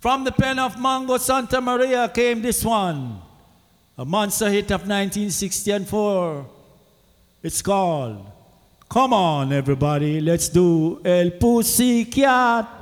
From the pen of Mango Santa Maria came this one, a monster hit of 1964. It's called Come On Everybody, Let's Do El Pussycat.